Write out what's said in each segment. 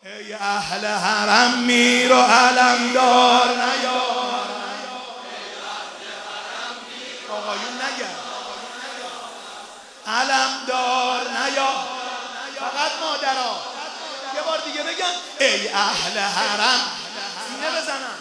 ای اهل حرم میر و علمدار نیار. آقایون نگرد علمدار نیار، فقط مادرها یه بار دیگه بگن ای اهل حرم، سینه بزنن.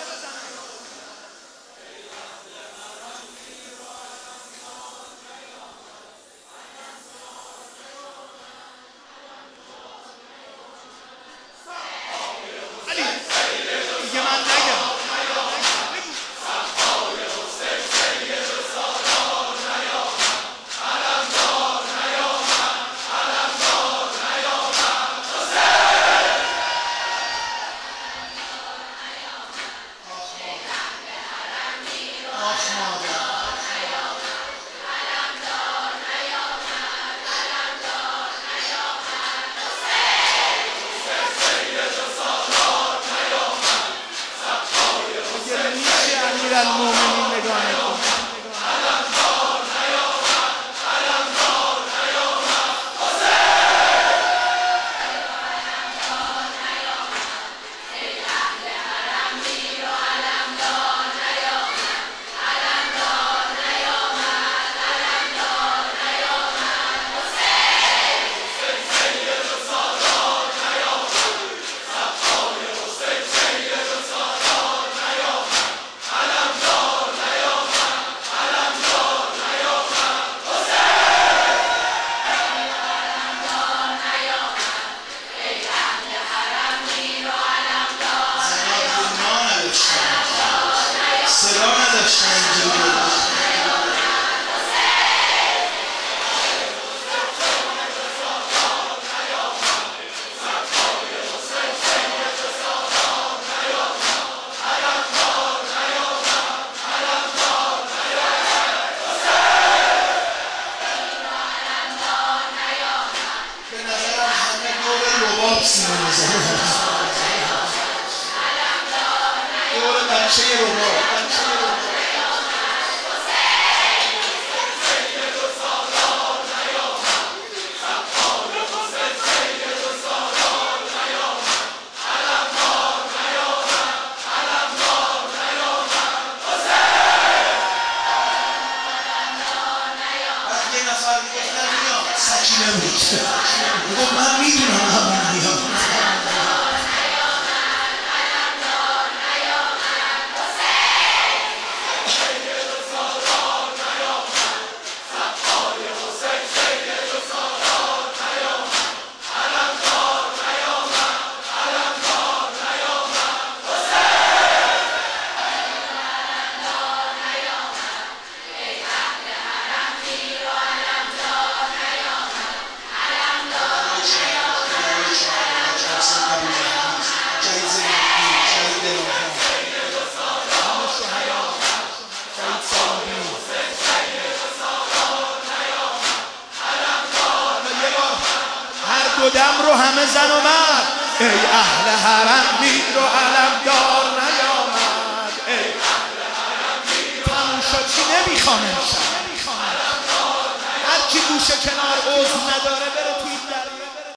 المؤمنین نگاه نکن. علمدار نیامد، علمدار نیامد، علمدار نیامد، ای اهل حرم میر و علمدار نیامد، علمدار نیامد، علمدار نیامد، حسین سید و سالار نیامد، صفای حسین سید و سالار نیامد. صدا نداشتن اینجوری به نظرم همه دور رباب سینه میزنن، دور بچه رباب. سکینه بود گفت من میدونم همون میاد. دو دم رو همه زن و مرد ای اهل حرم میر و علمدار نیامد، ای اهل حرم میر تموم شد چی نمیخوام امشب، هر کی گوشه کنار عضو نداره بره توی دریا.